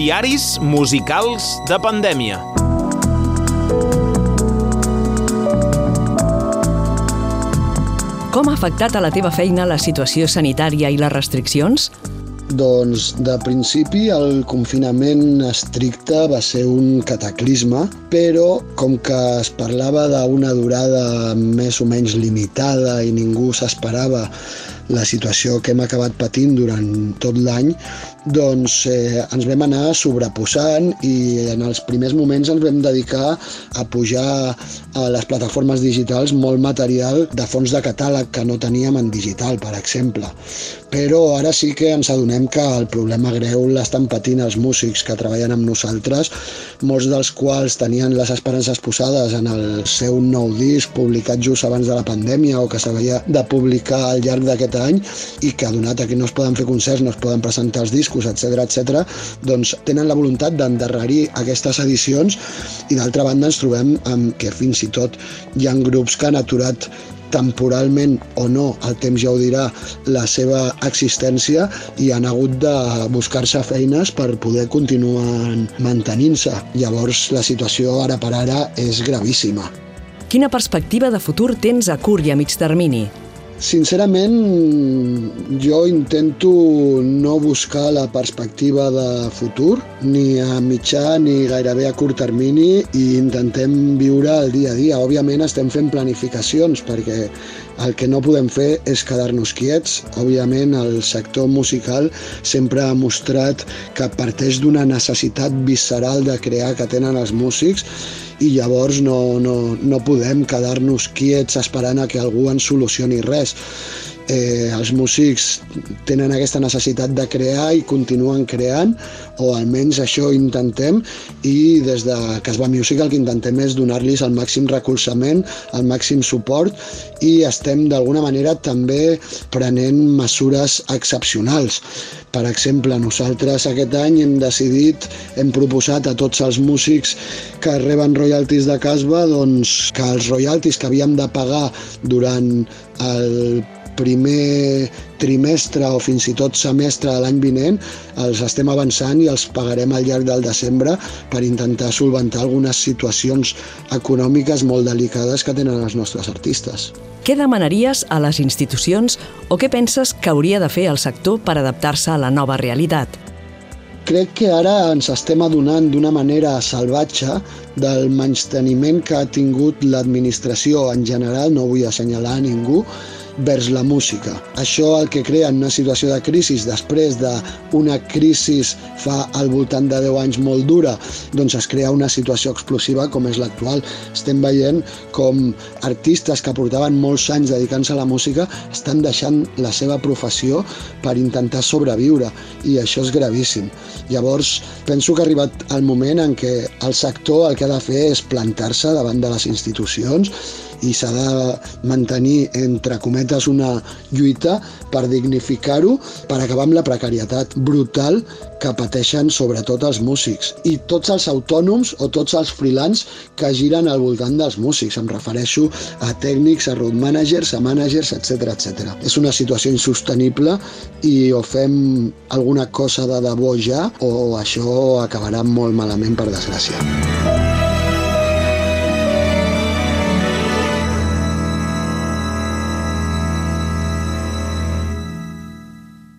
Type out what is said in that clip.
Diaris musicals de pandèmia. Com ha afectat a la teva feina la situació sanitària i les restriccions? Doncs, de principi, el confinament estricte va ser un cataclisme, però com que es parlava d'una durada més o menys limitada i ningú s'esperava la situació que hem acabat patint durant tot l'any, doncs ens vam anar sobreposant i en els primers moments ens vam dedicar a pujar a les plataformes digitals molt material de fons de catàleg que no teníem en digital, per exemple. Però ara sí que ens adonem que el problema greu l'estan patint els músics que treballen amb nosaltres, molts dels quals tenien les esperances posades en el seu nou disc publicat just abans de la pandèmia o que s'havia de publicar al llarg d'aquest any i que, donat que no es poden fer concerts, no es poden presentar els discos, etc., doncs tenen la voluntat d'endarrerir aquestes edicions i d'altra banda ens trobem amb que fins i tot hi ha grups que han aturat temporalment o no, el temps ja ho dirà, la seva existència i han hagut de buscar-se feines per poder continuar mantenint-se. Llavors la situació ara per ara és gravíssima. Quina perspectiva de futur tens a curt i a mig termini? Sincerament, jo intento no buscar la perspectiva de futur, ni a mitjà ni gairebé a curt termini, i intentem viure el dia a dia. Òbviament estem fent planificacions, perquè el que no podem fer és quedar-nos quiets. Òbviament el sector musical sempre ha mostrat que parteix d'una necessitat visceral de crear que tenen els músics, i llavors no podem quedar-nos quiets esperant a que algú ens solucioni res. Els músics tenen aquesta necessitat de crear i continuen creant, o almenys això intentem, i des de Casbah Music el que intentem és donar-los el màxim recolzament, el màxim suport, i estem d'alguna manera també prenent mesures excepcionals. Per exemple, nosaltres aquest any hem proposat a tots els músics que reben royalties de Casbah doncs, que els royalties que havíem de pagar durant el primer trimestre o fins i tot semestre de l'any vinent els estem avançant i els pagarem al llarg del desembre per intentar solventar algunes situacions econòmiques molt delicades que tenen els nostres artistes. Què demanaries a les institucions o què penses que hauria de fer el sector per adaptar-se a la nova realitat? Crec que ara ens estem adonant d'una manera salvatge del menysteniment que ha tingut l'administració en general, no vull assenyalar a ningú, vers la música. Això el que crea en una situació de crisi, després d'una crisi fa al voltant de 10 anys molt dura, doncs es crea una situació explosiva com és l'actual. Estem veient com artistes que portaven molts anys dedicant-se a la música estan deixant la seva professió per intentar sobreviure, i això és gravíssim. Llavors, penso que ha arribat el moment en què el sector el que ha de fer és plantar-se davant de les institucions i s'ha de mantenir, entre cometes, una lluita per dignificar-ho, per acabar amb la precarietat brutal que pateixen sobretot els músics i tots els autònoms o tots els freelance que giren al voltant dels músics. Em refereixo a tècnics, a road managers, a managers, etc. És una situació insostenible i o fem alguna cosa de debò ja o això acabarà molt malament, per desgràcia.